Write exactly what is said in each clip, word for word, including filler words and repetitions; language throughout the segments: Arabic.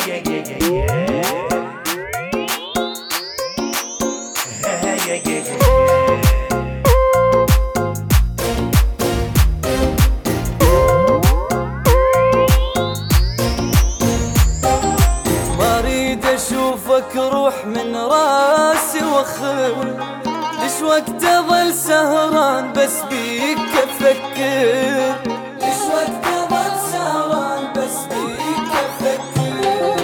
اشوفك روح من راسي وخر، ليش وقت اظل سهران بس بيك افكر، ليش وقت اظل سهران بس بيك افكر.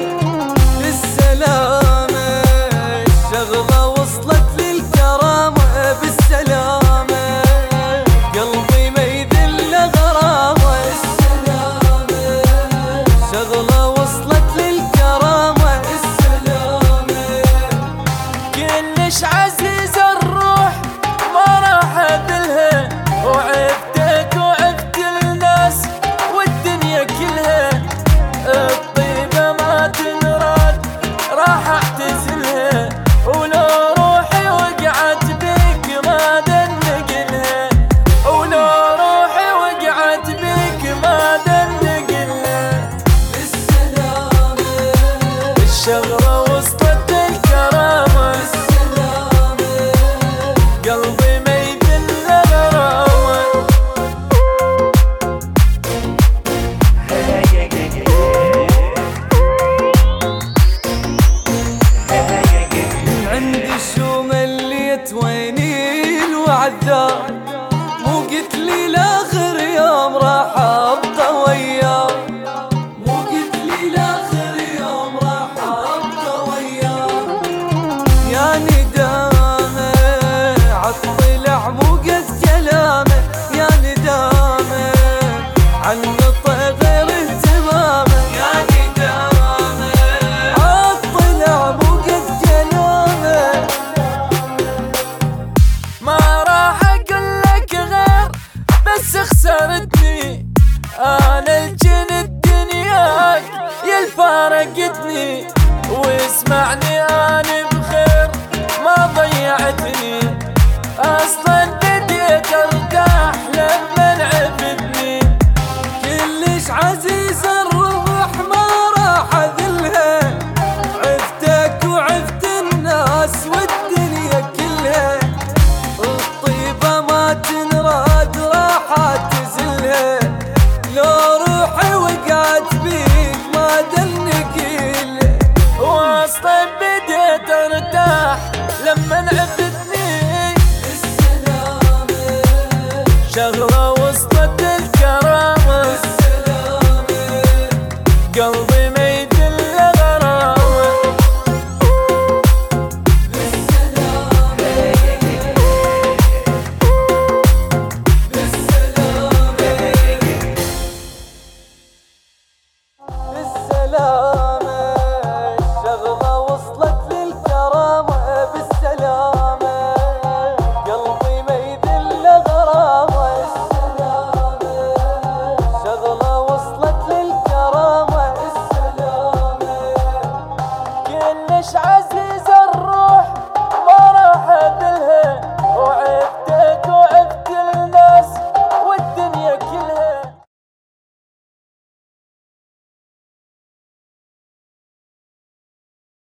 بالسلامة الشغلة وصلت للكرامة، بالسلامة قلبي ما يذل غرامة، بالسلامة الشغلة وصلت للكرامة. كلش عزيز الروح ما راح اذلها، وعفتك وعفت الناس والدنيا كلها، الطيبة ما تنراد راح اعتزلها، ولو روحي وقعت بيك ما دنقلها، ولو روحي وقعت بيك ما دنقلها. بالسلامة الشغلة وصلت للكرامة، قلبي ما يذل غرامة. من عند الشوم اللي يتويني الوعدة، مو قلت لي لاخر يوم راح ابقى وياه، مو قلت لي لاخر يوم راح ابقى وياه. يا ندامه عالطلع مو قد كلامه، يا ندامه عالنطق غير اهتمامه، يا ندامه عالطلع مو قد كلامه. ما راح اقول لك غير بس خسرتني، انا الجن الدنياك يا الفارقتني، واسمعني انا بخير ما ضيعتني، اصلا بديت ارتاح لما عفتني. كلش عزيز الروح ما راح اذلها، عفتك وعفت الناس والدنيا كلها، الطيبة ما تنراد راح اعتزلها، لو روحي وقعت بيك ما دنقلها، واصلا بديت ارتاح لما عفتني. بالسلامة شغلة وصلت للكرامة، بالسلامة قلبي ما يذل غرامة. بالسلامة بالسلامة بالسلامة الشغلة وصلت للكرامة، بالسلامة قلبي ما يذل غرامة. بالسلامة الشغلة وصلت للكرامة، بالسلامة كلش عزيز